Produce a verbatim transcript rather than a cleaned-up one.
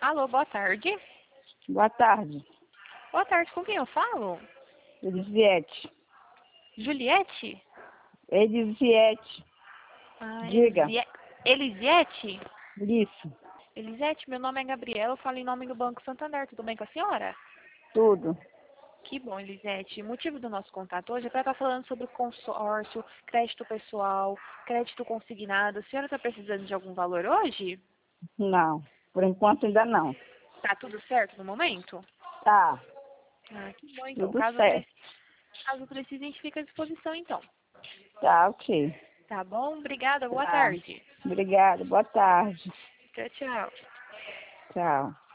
Alô, boa tarde. Boa tarde, Boa tarde, com quem eu falo? Elisiete. Juliette? Elisiete, Ah, diga. Elisie... Elisiete? Isso, Elisete, meu nome é Gabriela, eu falo em nome do Banco Santander, tudo bem com a senhora? tudo. Que bom, Elisete. O motivo do nosso contato hoje é para estar falando sobre consórcio, crédito pessoal, crédito consignado. A senhora está precisando de algum valor hoje? Não, por enquanto ainda não. Tá tudo certo no momento? Tá, Ah, que bom, então. tudo Caso, pre... certo. Caso precise, a gente fica à disposição, então. Tá, ok. Tá bom? Obrigada, boa Tá. tarde. Obrigada, boa tarde. Tchau, tchau. Tchau.